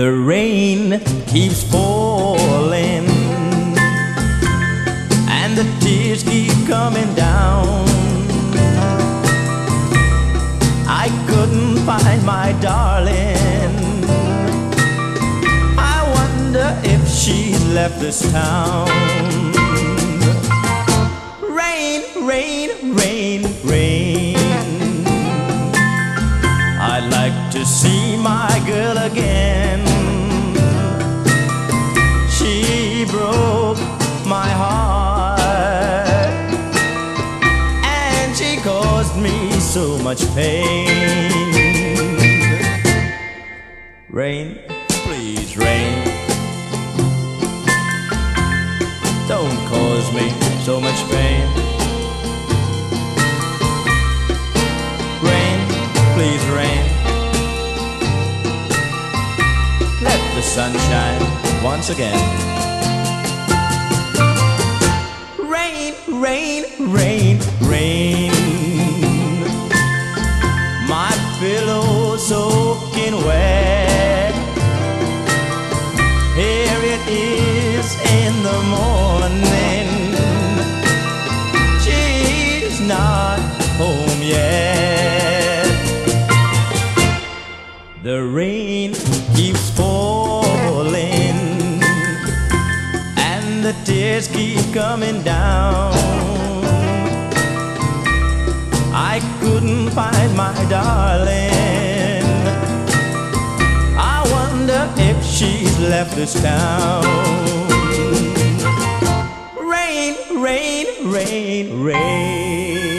The rain keeps falling and the tears keep coming down. I couldn't find my darling. I wonder if she's left this town. Rain, rain, rain, rain. I'd like to see my girl again. She broke my heart and she caused me so much pain. Rain, please rain, don't cause me so much pain. Rain, please rain, let the sun shine once again. Rain, rain, rain, rain. My pillow soaking wet. Here it is in the morning. She's not home yet. The rain keeps falling and the tears keep coming down. I couldn't find my darling. I wonder if she's left this town. Rain, rain, rain, rain.